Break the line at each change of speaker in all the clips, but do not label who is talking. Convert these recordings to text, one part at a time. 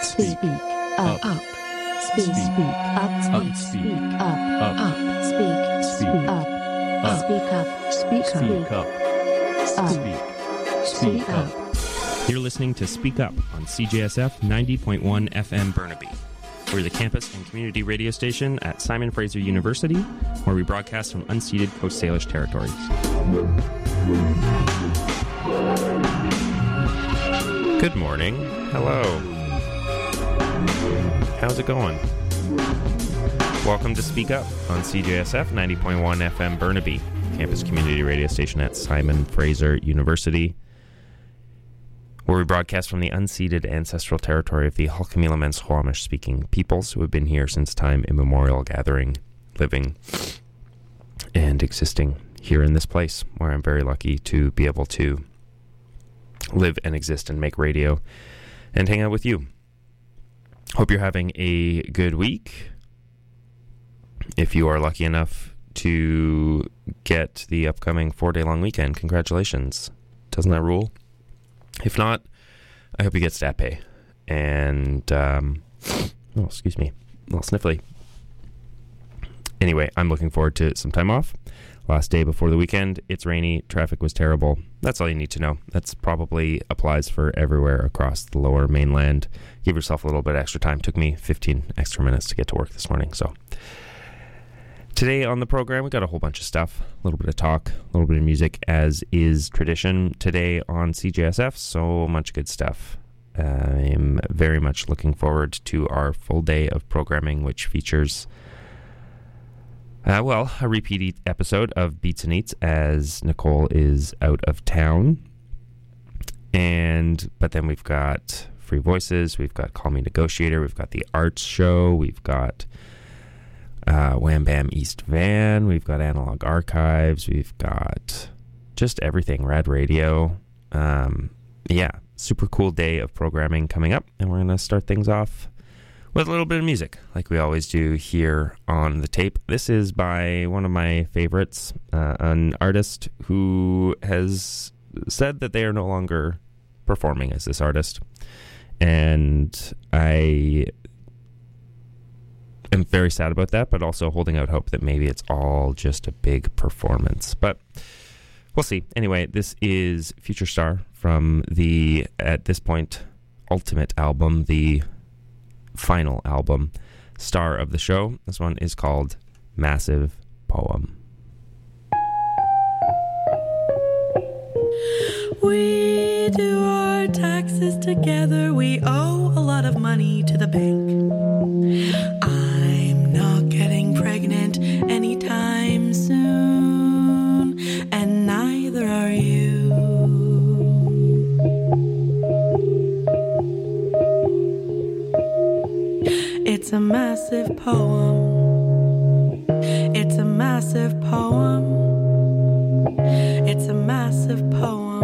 Speak up. Speak up. Speak up. Speak up. Speak up. Speak up. Speak up.
You're listening to Speak Up on CJSF 90.1 FM Burnaby. We're the campus and community radio station at Simon Fraser University, where we broadcast from unceded Coast Salish territories. Good morning. Hello. How's it going? Welcome to Speak Up on CJSF 90.1 FM Burnaby, campus community radio station at Simon Fraser University, where we broadcast from the unceded ancestral territory of the Halkahmilmans Squamish-speaking peoples who have been here since time immemorial, gathering, living, and existing here in this place, where I'm very lucky to be able to live and exist and make radio and hang out with you. Hope you're having a good week. If you are lucky enough to get the upcoming 4-day-long weekend, congratulations. Doesn't that rule? If not, I hope you get stat pay. And, excuse me, a little sniffly. Anyway, I'm looking forward to some time off. Last day before the weekend, it's rainy, traffic was terrible. That's all you need to know. That's probably applies for everywhere across the lower mainland. Give yourself a little bit extra time. Took me 15 extra minutes to get to work this morning, so. Today on the program, we got a whole bunch of stuff, a little bit of talk, a little bit of music, as is tradition today on CJSF. So much good stuff. I'm very much looking forward to our full day of programming, which features, a repeat episode of Beats and Eats as Nicole is out of town. But then we've got Free Voices, we've got Call Me Negotiator, we've got the Arts Show, we've got Wham Bam East Van, we've got Analog Archives, we've got just everything, Rad Radio. Super cool day of programming coming up, and we're going to start things off with a little bit of music, like we always do here on the tape. This is by one of my favorites, an artist who has said that they are no longer performing as this artist, and I am very sad about that, but also holding out hope that maybe it's all just a big performance. But we'll see. Anyway, this is Future Star from the, at this point, ultimate album, the final album, Star of the Show. This one is called Massive Poem.
We do our taxes together. We owe a lot of money to the bank. I'm not getting pregnant anytime soon, and neither are you. It's a massive poem. It's a massive poem. It's a massive poem.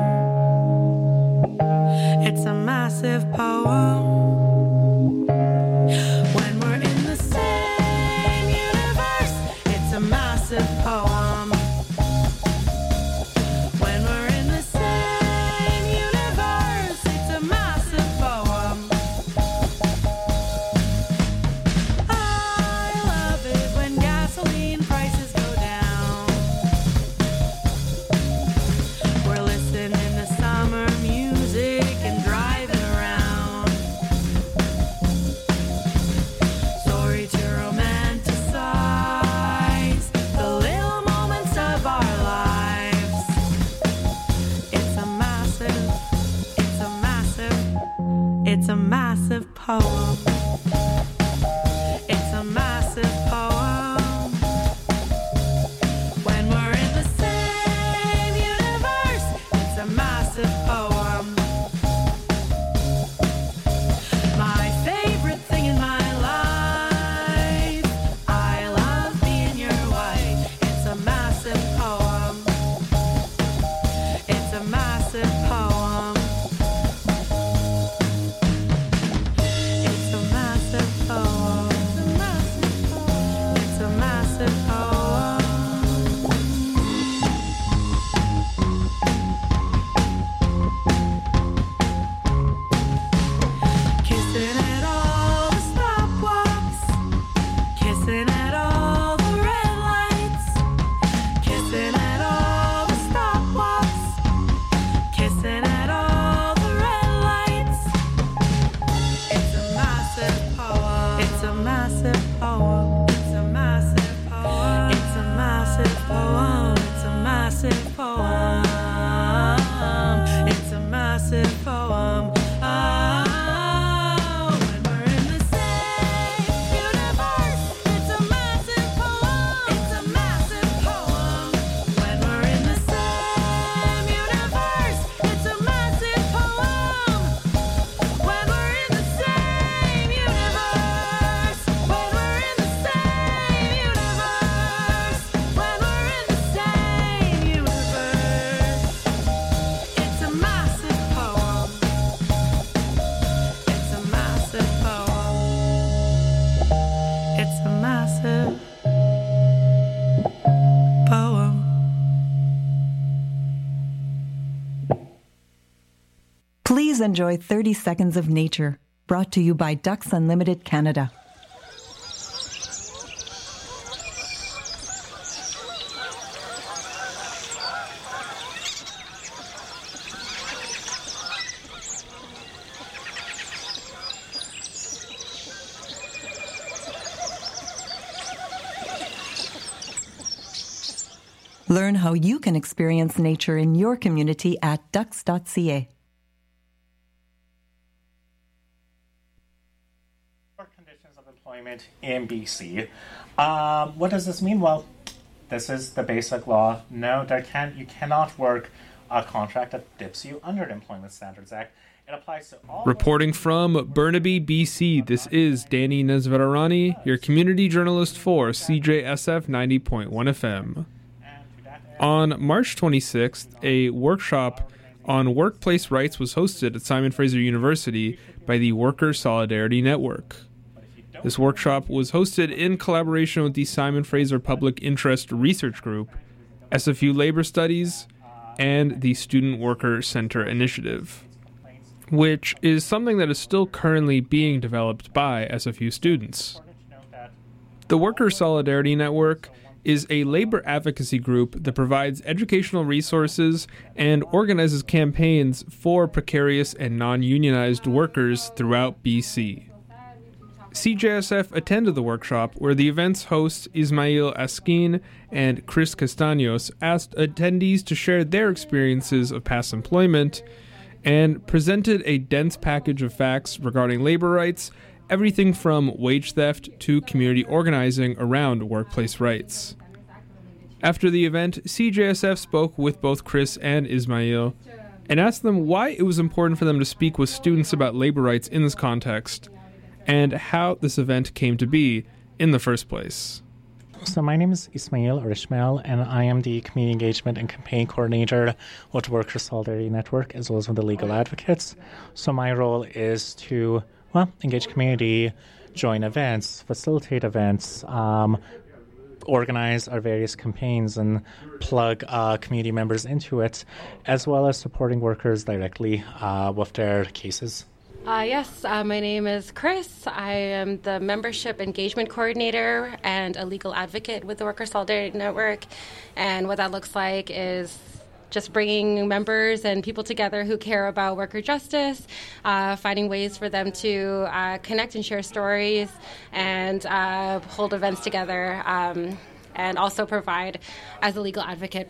It's a massive poem. When we're in the same universe, it's a massive poem. When we're in the same universe, it's a massive poem. I love it when gasoline prices go down. We're listening to summer music and driving around. Sorry to romanticize the little moments of our lives. It's a massive poem. It's a massive poem. When we're in the same universe, it's a massive poem. My favorite thing in my life, I love being your wife. It's a massive poem. It's a massive poem. It's a massive poem.
enjoy 30 Seconds of Nature, brought to you by Ducks Unlimited Canada. Learn how you can experience nature in your community at ducks.ca.
Conditions of employment in BC. What does this mean? Well, this is the basic law. No, you cannot work a contract that dips you under the Employment Standards Act. It applies to all.
Reporting from Burnaby, BC, this is Danny Nesvararani, your community journalist for CJSF 90.1 FM. On March 26th, a workshop on workplace rights was hosted at Simon Fraser University by the Worker Solidarity Network. This workshop was hosted in collaboration with the Simon Fraser Public Interest Research Group, SFU Labor Studies, and the Student Worker Center Initiative, which is something that is still currently being developed by SFU students. The Worker Solidarity Network is a labor advocacy group that provides educational resources and organizes campaigns for precarious and non-unionized workers throughout BC. CJSF attended the workshop, where the event's hosts Ismail Askin and Chris Castaños asked attendees to share their experiences of past employment and presented a dense package of facts regarding labor rights, everything from wage theft to community organizing around workplace rights. After the event, CJSF spoke with both Chris and Ismail and asked them why it was important for them to speak with students about labor rights in this context and how this event came to be in the first place.
So my name is Ismail or Ishmael, and I am the Community Engagement and Campaign Coordinator with the Worker Solidarity Network, as well as one of the legal advocates. So my role is to, engage community, join events, facilitate events, organize our various campaigns and plug community members into it, as well as supporting workers directly with their cases.
Yes, my name is Chris. I am the Membership Engagement Coordinator and a legal advocate with the Worker Solidarity Network. And what that looks like is just bringing members and people together who care about worker justice, finding ways for them to connect and share stories and hold events together. And also provide, as a legal advocate,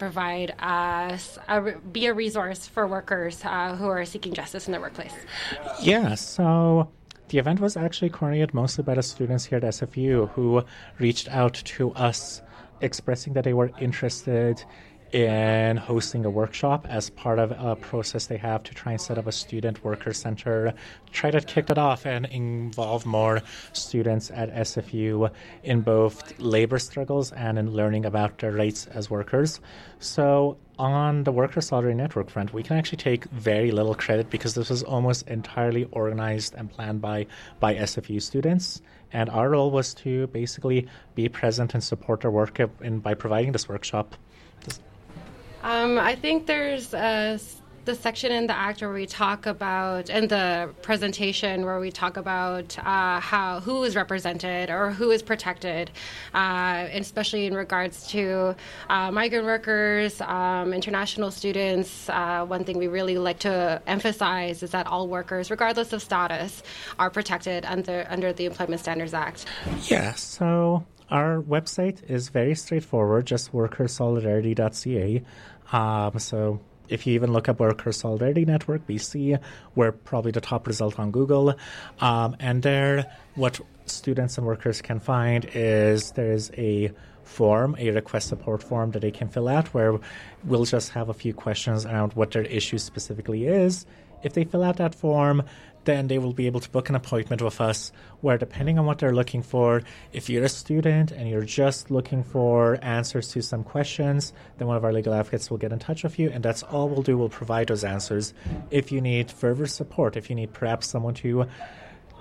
be a resource for workers who are seeking justice in their workplace.
Yeah, so the event was actually coordinated mostly by the students here at SFU who reached out to us expressing that they were interested in hosting a workshop as part of a process they have to try and set up a student worker center, try to kick it off and involve more students at SFU in both labor struggles and in learning about their rights as workers. So on the Worker Solidarity Network front, we can actually take very little credit because this was almost entirely organized and planned by SFU students. And our role was to basically be present and support their work by providing this workshop.
I think there's the section in the Act where we talk about, in the presentation where we talk about who is represented or who is protected, especially in regards to migrant workers, international students. One thing we really like to emphasize is that all workers, regardless of status, are protected under the Employment Standards Act.
Yeah, so our website is very straightforward, just workersolidarity.ca. So if you even look up Worker Solidarity Network BC, we're probably the top result on Google. And there, what students and workers can find is there's a form, a request support form that they can fill out where we'll just have a few questions around what their issue specifically is. If they fill out that form, then they will be able to book an appointment with us where, depending on what they're looking for, if you're a student and you're just looking for answers to some questions, then one of our legal advocates will get in touch with you, and that's all we'll do. We'll provide those answers. If you need further support, if you need perhaps someone to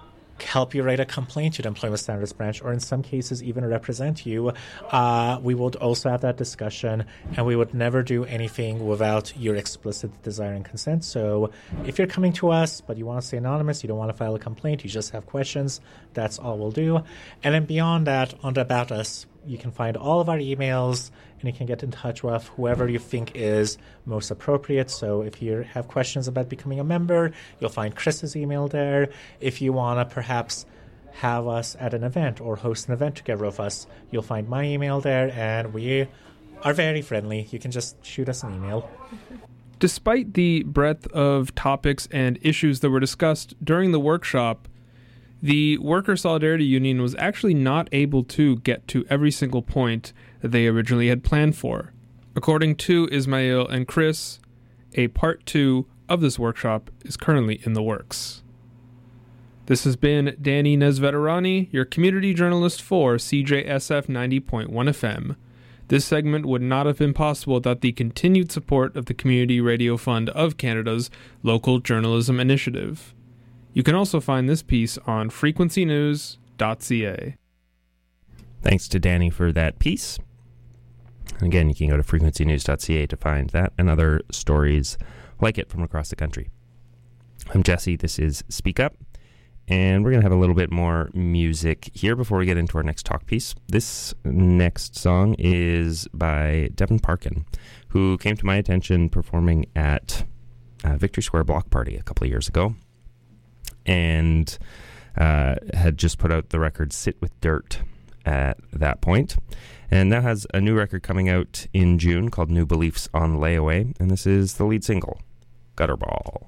help you write a complaint to the Employment Standards Branch, or in some cases even represent you, we would also have that discussion, and we would never do anything without your explicit desire and consent. So if you're coming to us but you want to stay anonymous, you don't want to file a complaint, you just have questions, that's all we'll do. And then beyond that, on the About Us, you can find all of our emails, and you can get in touch with whoever you think is most appropriate. So if you have questions about becoming a member, you'll find Chris's email there. If you want to perhaps have us at an event or host an event together with us, you'll find my email there, and we are very friendly. You can just shoot us an email.
Despite the breadth of topics and issues that were discussed during the workshop, the Worker Solidarity Union was actually not able to get to every single point that they originally had planned for. According to Ismail and Chris, a part 2 of this workshop is currently in the works. This has been Danny Nesveterani, your community journalist for CJSF 90.1 FM. This segment would not have been possible without the continued support of the Community Radio Fund of Canada's Local Journalism Initiative. You can also find this piece on frequencynews.ca.
Thanks to Danny for that piece. Again, you can go to frequencynews.ca to find that and other stories like it from across the country. I'm Jesse. This is Speak Up. And we're going to have a little bit more music here before we get into our next talk piece. This next song is by Devin Parkin, who came to my attention performing at Victory Square Block Party a couple of years ago, and had just put out the record Sit With Dirt at that point, and now has a new record coming out in June called New Beliefs on Layaway, and this is the lead single, Gutterball.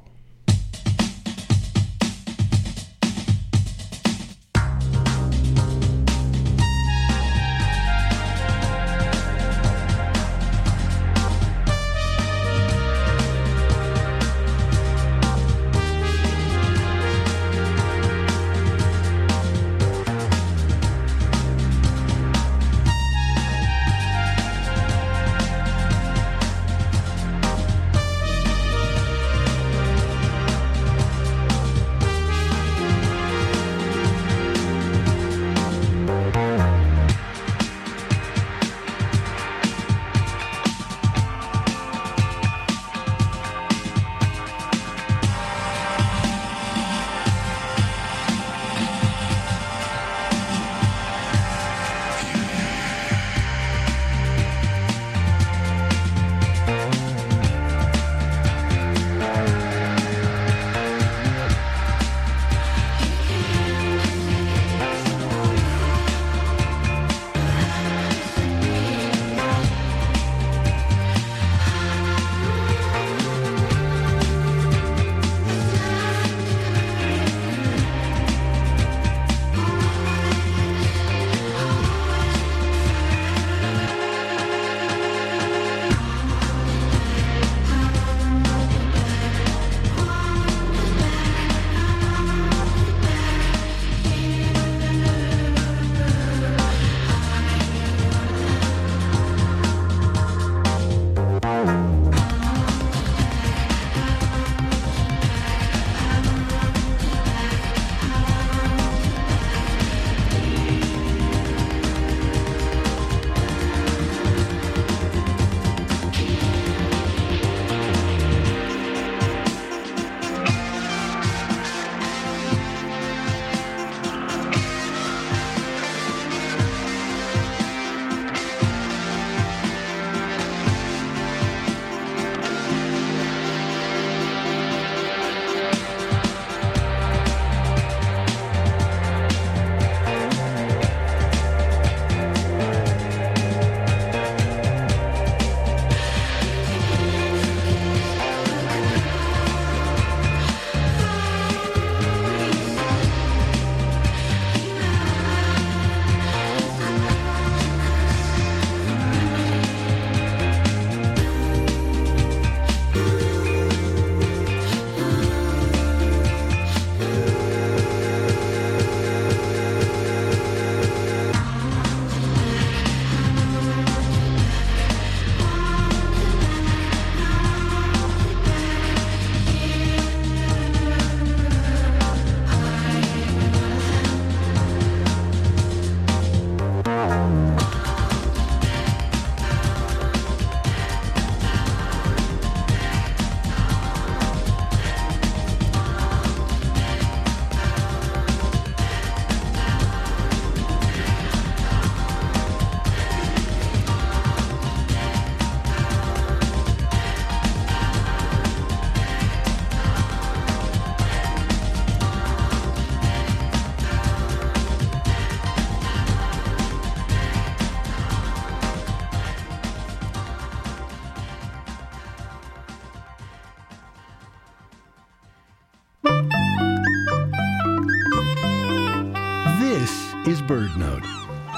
is BirdNote.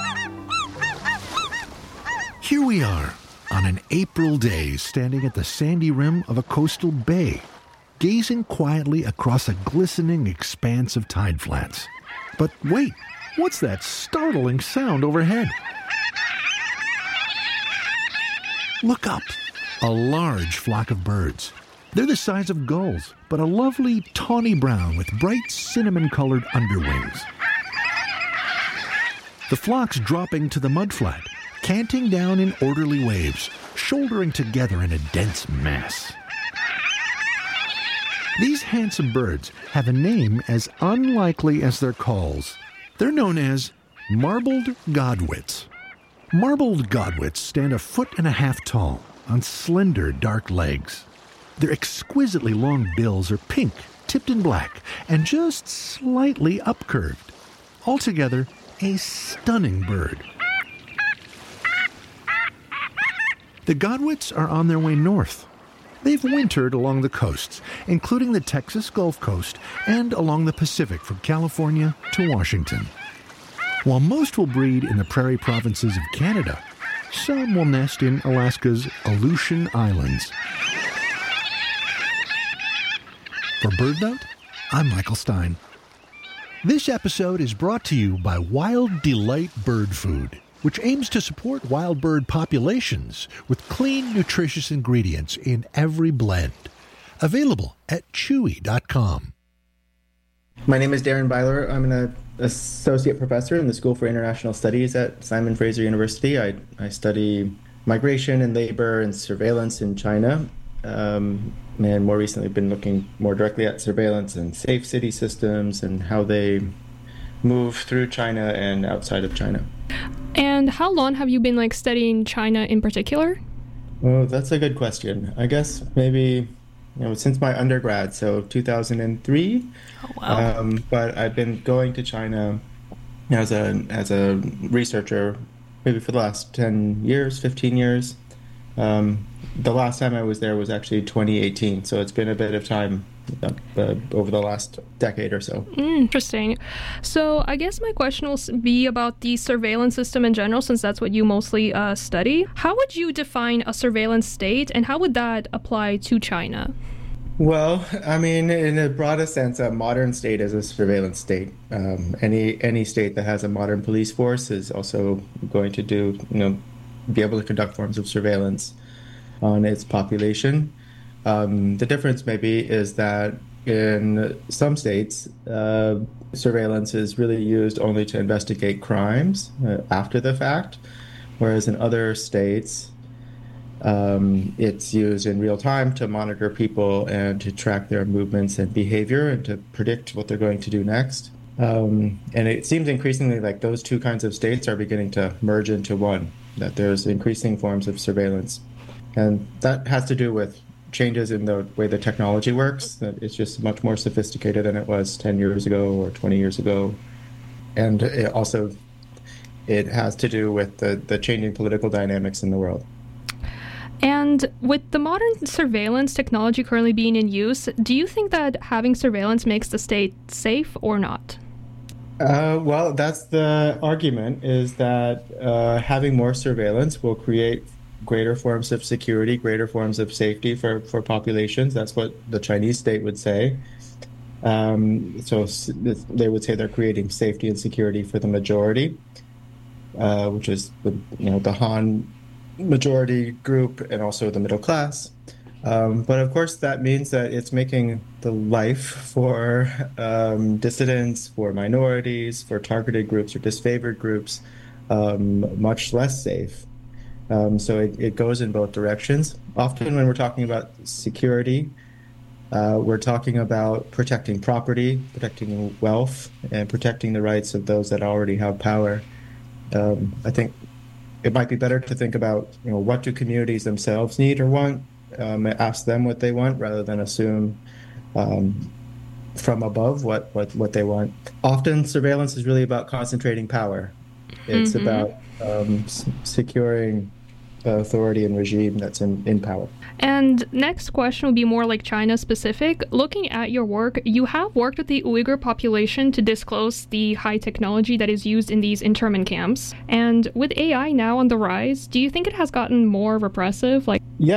Here we are on an April day, standing at the sandy rim of a coastal bay, gazing quietly across a glistening expanse of tide flats. But wait, what's that startling sound overhead? Look up. A large flock of birds. They're the size of gulls, but a lovely tawny brown with bright cinnamon-colored underwings. The flock's dropping to the mudflat, canting down in orderly waves, shouldering together in a dense mass. These handsome birds have a name as unlikely as their calls. They're known as marbled godwits. Marbled godwits stand 1.5 feet tall on slender, dark legs. Their exquisitely long bills are pink, tipped in black, and just slightly upcurved. Altogether, a stunning bird. The godwits are on their way north. They've wintered along the coasts, including the Texas Gulf Coast and along the Pacific from California to Washington. While most will breed in the prairie provinces of Canada, some will nest in Alaska's Aleutian Islands. For BirdNote, I'm Michael Stein. This episode is brought to you by Wild Delight Bird Food, which aims to support wild bird populations with clean, nutritious ingredients in every blend. Available at chewy.com.
My name is Darren Byler. I'm an associate professor in the School for International Studies at Simon Fraser University. I study migration and labor and surveillance in China. And more recently, I've been looking more directly at surveillance and safe city systems and how they move through China and outside of China.
And how long have you been studying China in particular?
Well, that's a good question. I guess maybe since my undergrad, so 2003.
Oh, wow.
But I've been going to China as a researcher maybe for the last 10 years, 15 years. The last time I was there was actually 2018, so it's been a bit of time over the last decade or so.
Interesting. So I guess my question will be about the surveillance system in general, since that's what you mostly study. How would you define a surveillance state, and how would that apply to China?
Well, I mean, in the broadest sense, a modern state is a surveillance state. Any state that has a modern police force is also going to be able to conduct forms of surveillance on its population. The difference maybe is that in some states, surveillance is really used only to investigate crimes after the fact, whereas in other states, it's used in real time to monitor people and to track their movements and behavior and to predict what they're going to do next. And it seems increasingly like those two kinds of states are beginning to merge into one, that there's increasing forms of surveillance. And that has to do with changes in the way the technology works, that it's just much more sophisticated than it was 10 years ago or 20 years ago. And it has to do with the changing political dynamics in the world.
And with the modern surveillance technology currently being in use, do you think that having surveillance makes the state safe or not?
Well, that's the argument, is that having more surveillance will create greater forms of security, greater forms of safety for populations. That's what the Chinese state would say. So they would say they're creating safety and security for the majority, which is the Han majority group and also the middle class. But of course, that means that it's making the life for dissidents, for minorities, for targeted groups or disfavored groups much less safe. So it goes in both directions. Often when we're talking about security, we're talking about protecting property, protecting wealth, and protecting the rights of those that already have power. I think it might be better to think about, what do communities themselves need or want, ask them what they want rather than assume from above what they want. Often surveillance is really about concentrating power. It's about securing authority and regime that's in power.
And next question would be more like China specific. Looking at your work, you have worked with the Uyghur population to disclose the high technology that is used in these internment camps. And with AI now on the rise, do you think it has gotten more repressive?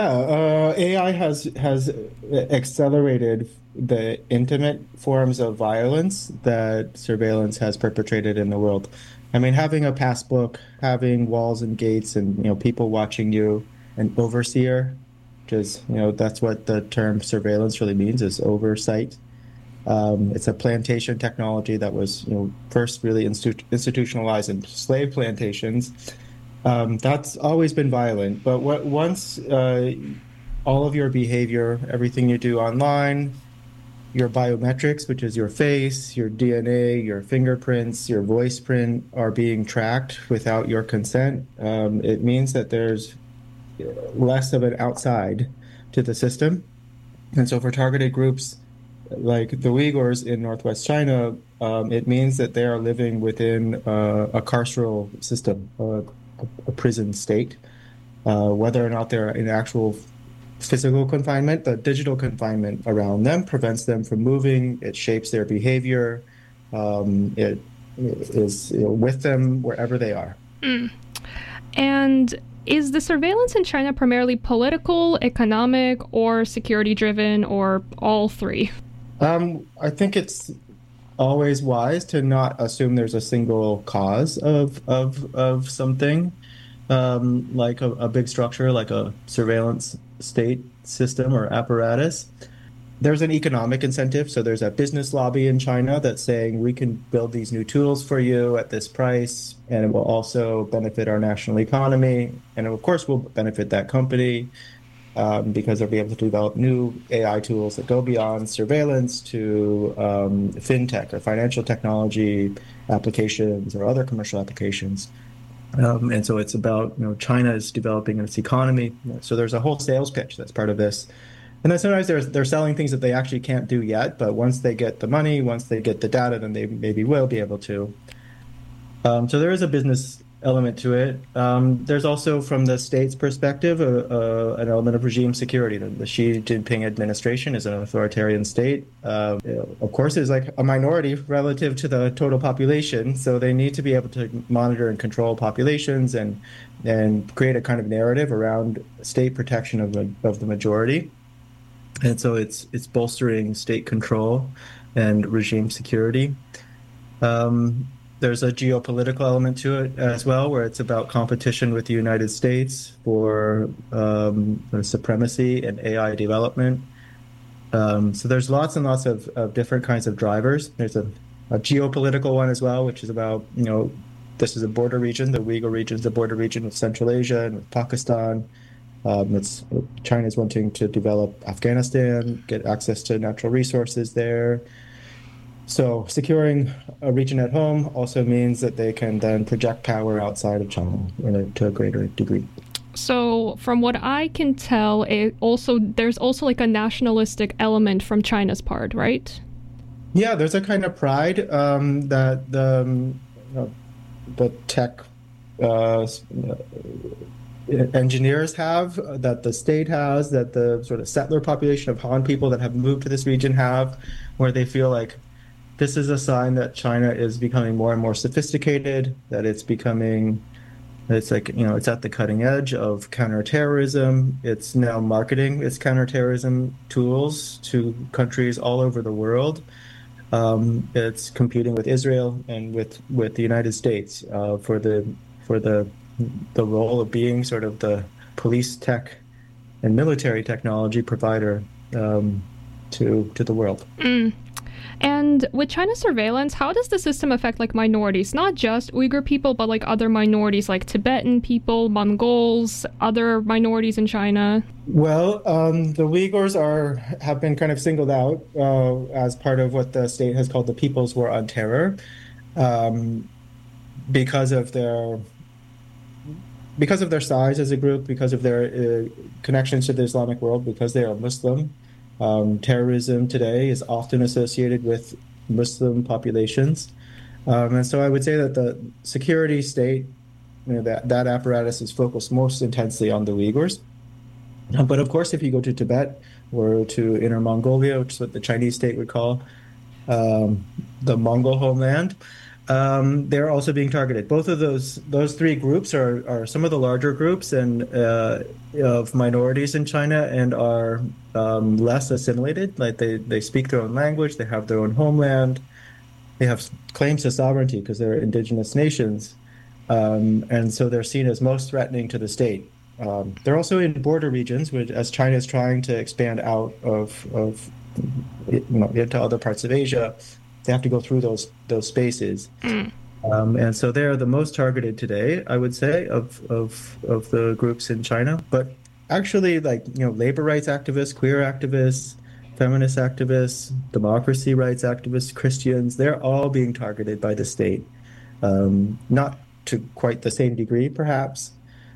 AI has accelerated the intimate forms of violence that surveillance has perpetrated in the world. I mean, having a passbook, having walls and gates, and people watching you, an overseer, which is that's what the term surveillance really means, is oversight. It's a plantation technology that was first really institutionalized in slave plantations. That's always been violent, but once all of your behavior, everything you do online, your biometrics, which is your face, your DNA, your fingerprints, your voice print, are being tracked without your consent, it means that there's less of an outside to the system. And so for targeted groups like the Uyghurs in northwest China, it means that they are living within a carceral system, a prison state. Whether or not they're in actual physical confinement, the digital confinement around them prevents them from moving. It shapes their behavior. It is with them wherever they are.
And is the surveillance in China primarily political, economic, or security driven, or all three?
I think it's always wise to not assume there's a single cause of something, like a big structure, like a surveillance state system or apparatus. There's an economic incentive. So there's a business lobby in China that's saying we can build these new tools for you at this price, and it will also benefit our national economy. And of course, will benefit that company because they'll be able to develop new AI tools that go beyond surveillance to fintech or financial technology applications or other commercial applications. And so it's about, China is developing its economy. So there's a whole sales pitch that's part of this. And then sometimes they're selling things that they actually can't do yet, but once they get the money, once they get the data, then they maybe will be able to. So there is a business element to it. There's also, from the state's perspective, an element of regime security. The Xi Jinping administration is an authoritarian state. Of course, it's like a minority relative to the total population, so they need to be able to monitor and control populations and create a kind of narrative around state protection of the majority. And so it's bolstering state control and regime security. There's a geopolitical element to it as well, where it's about competition with the United States for supremacy and AI development. So there's lots and lots of different kinds of drivers. There's a geopolitical one as well, which is about, this is a border region. The Uyghur region is a border region with Central Asia and with Pakistan. China's wanting to develop Afghanistan, get access to natural resources there. So securing a region at home also means that they can then project power outside of China to a greater degree.
So from what I can tell, there's also like a nationalistic element from China's part, right?
Yeah, there's a kind of pride that the tech engineers have, that the state has, that the sort of settler population of Han people that have moved to this region have, where they feel like this is a sign that China is becoming more and more sophisticated, that it's at the cutting edge of counterterrorism. It's now marketing its counterterrorism tools to countries all over the world. It's competing with Israel and with the United States for the role of being sort of the police tech and military technology provider to the world.
And with China's surveillance, how does the system affect like minorities? Not just Uyghur people, but like other minorities like Tibetan people, Mongols, other minorities in China?
Well, the Uyghurs have been kind of singled out as part of what the state has called the People's War on Terror because of their size as a group, because of their connections to the Islamic world, because they are Muslim. Terrorism today is often associated with Muslim populations. And so I would say that the security state that apparatus is focused most intensely on the Uyghurs. But of course, if you go to Tibet or to Inner Mongolia, which is what the Chinese state would call the Mongol homeland, they're also being targeted. Both of those three groups are some of the larger groups and of minorities in China and are less assimilated. Like they speak their own language, they have their own homeland, they have claims to sovereignty because they're indigenous nations, and so they're seen as most threatening to the state. They're also in border regions, which, as China is trying to expand out of into other parts of Asia, they have to go through those spaces. And so they're the most targeted today, I would say, of the groups in China. But actually, labor rights activists, queer activists, feminist activists, democracy rights activists, Christians, they're all being targeted by the state. Not to quite the same degree, perhaps,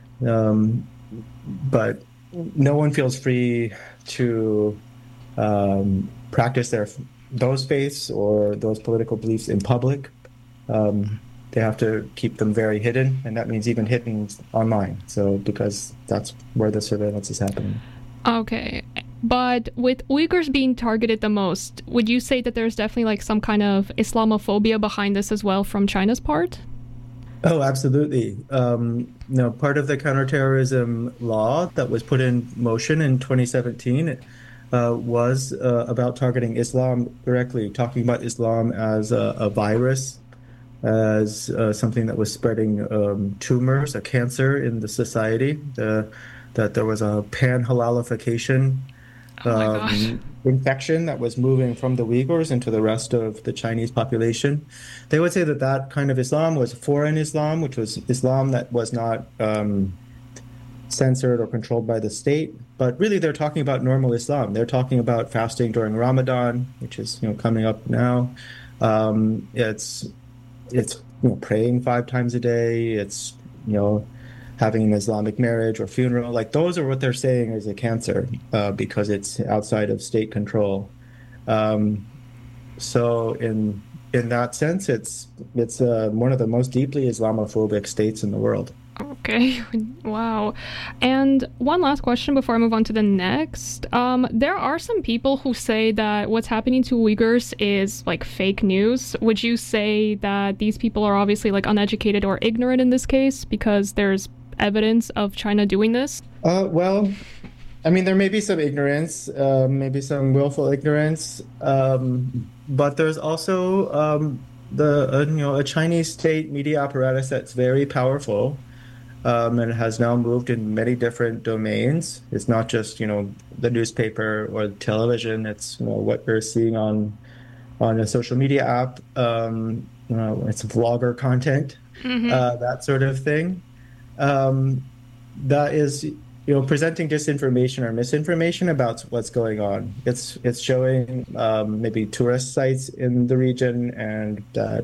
but no one feels free to practice those faiths or those political beliefs in public. They have to keep them very hidden, and that means even hidden online. So because that's where the surveillance is happening.
Okay. But with Uyghurs being targeted the most, would you say that there's definitely some kind of Islamophobia behind this as well from China's part?
Oh, absolutely. Part of the counterterrorism law that was put in motion in 2017 was about targeting Islam directly, talking about Islam as a virus, as something that was spreading tumors, a cancer in the society, that there was a pan-halalification infection that was moving from the Uyghurs into the rest of the Chinese population. They would say that kind of Islam was foreign Islam, which was Islam that was not censored or controlled by the state. But really, they're talking about normal Islam. They're talking about fasting during Ramadan, which is coming up now. It's praying 5 times a day. It's having an Islamic marriage or funeral. Those are what they're saying is a cancer because it's outside of state control. So in that sense, it's one of the most deeply Islamophobic states in the world.
Okay, wow. And one last question before I move on to the next. There are some people who say that what's happening to Uyghurs is fake news. Would you say that these people are obviously uneducated or ignorant in this case because there's evidence of China doing this?
Well, I mean, there may be some ignorance, maybe some willful ignorance, but there's also a Chinese state media apparatus that's very powerful. And has now moved in many different domains. It's not just, the newspaper or the television. It's, what we're seeing on a social media app. It's vlogger content, that sort of thing. That is, presenting disinformation or misinformation about what's going on. It's showing maybe tourist sites in the region and that